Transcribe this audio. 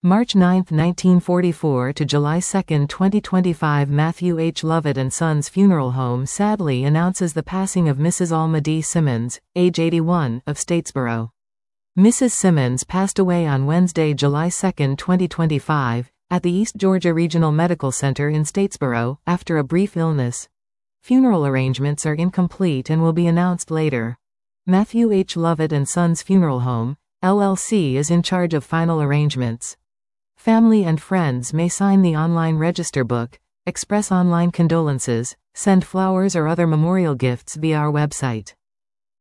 March 9, 1944 to July 2, 2025. Matthew H. Lovett & Sons Funeral Home sadly announces the passing of Mrs. Alma D. Simmons, age 81, of Statesboro. Mrs. Simmons passed away on Wednesday, July 2, 2025, at the East Georgia Regional Medical Center in Statesboro, after a brief illness. Funeral arrangements are incomplete and will be announced later. Matthew H. Lovett & Sons Funeral Home, LLC is in charge of final arrangements. Family and friends may sign the online register book, express online condolences, send flowers or other memorial gifts via our website.